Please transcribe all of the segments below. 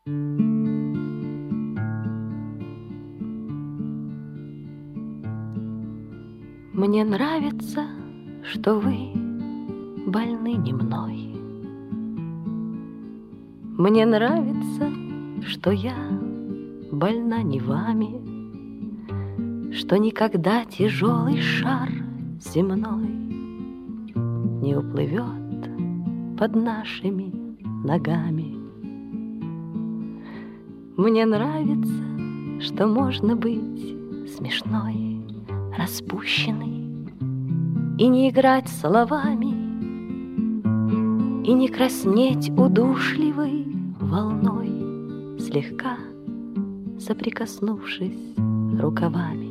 Мне нравится, что вы больны не мной. Мне нравится, что я больна не вами, что никогда тяжелый шар земной не уплывет под нашими ногами. Мне нравится, что можно быть смешной, распущенной и не играть словами, и не краснеть удушливой волной, слегка соприкоснувшись рукавами.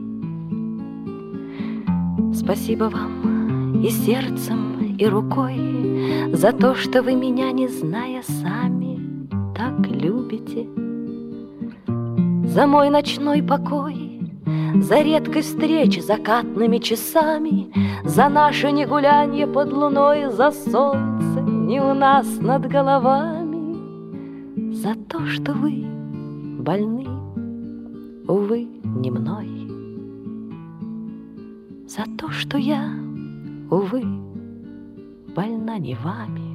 Спасибо вам и сердцем, и рукой за то, что вы меня, не зная сами, так любите. За мой ночной покой, за редкой встречи закатными часами, за наше негулянье под луной, за солнце не у нас над головами, за то, что вы больны, увы, не мной, за то, что я, увы, больна не вами.